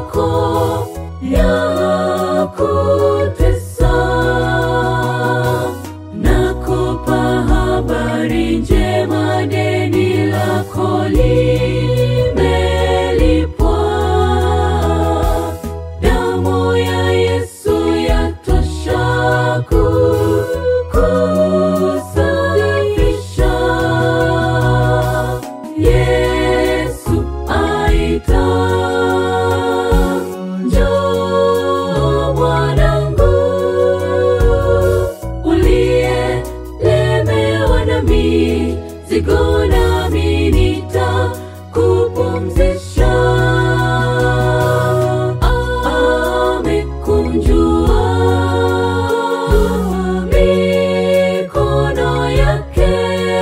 yako ya kutesa. Nakupa habari njema, deni lako limelipwa. Damu ya Yesu yatosha kukusafisha. Yesu aita, njoo mwanangu, uliyelemewa na mizigo, nami nitakupumzisha. Amekunjua mikono yake.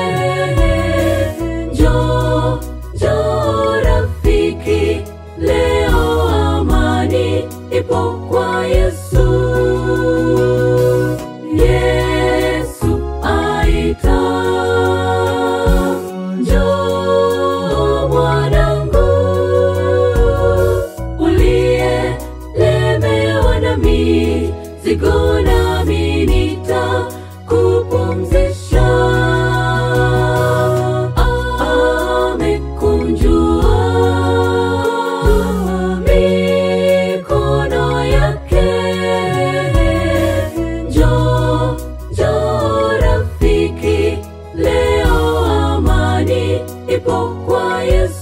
Njoo, njoo rafiki, leo amani ipo kwa Yesu. Yesu aita, njoo mwanangu, uliyelemewa na mizigo, nami nitakupumzisha. Amekunjua mikono yake. Njoo, njoo rafiki, leo amani ipo kwa Yesu.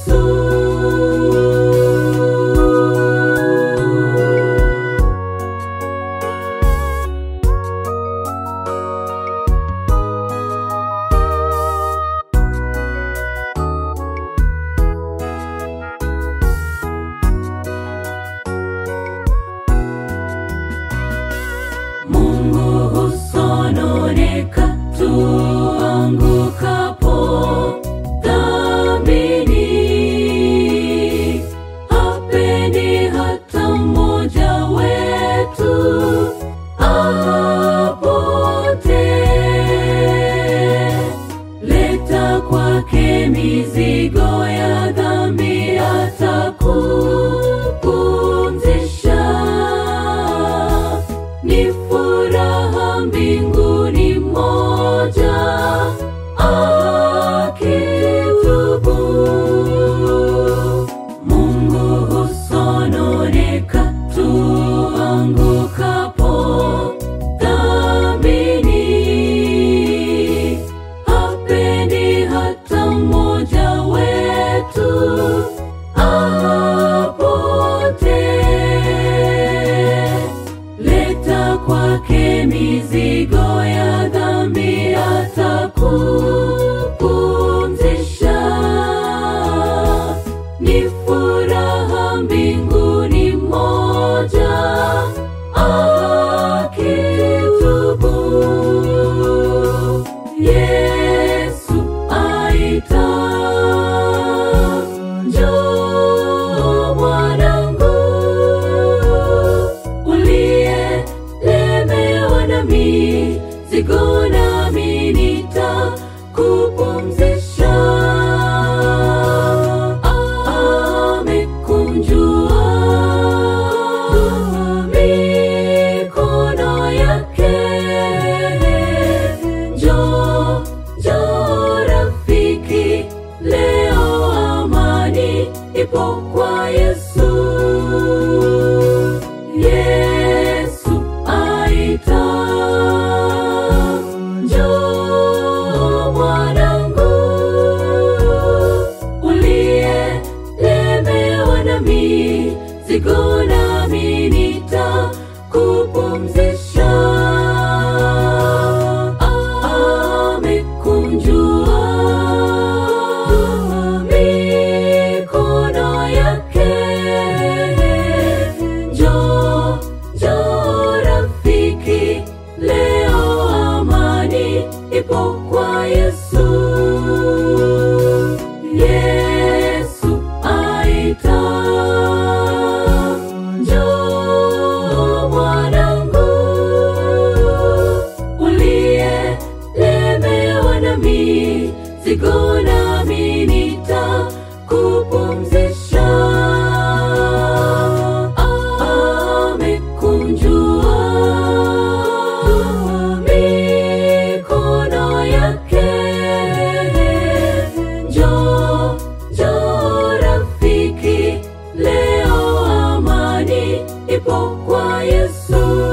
Mungu husononeka tuangukapo dhambini. Hapendi hata mmoja wetu apotee. Leta kwake mizigo ya dhambi, atakupumzisha. Ni furaha mbinguni moja akitubu. Mungu husononeka tuangukapo dhambini. Hapendi hata mmoja wetu apotee. Leta kwake mizigo ya dhambi, atakupumzisha. Ni furaha mbinguni moja akitubu. Yesu aita, njoo mwanangu, uliyelemewa na mizigo, nami nitakupumzisha. Amekunjua mikono yake. Njoo, njoo rafiki, leo amani ipo kwa Yesu. Yesu aita, njoo mwanangu, uliyelemewa na mizigo, nami nitakupumzisha. Amekunjua mikono yake. Njoo, njoo rafiki, leo amani ipo kwa Yesu. Yesu aita, njoo mwanangu, uliyelemewa na mizigo, nami nitakupumzisha. Yesu.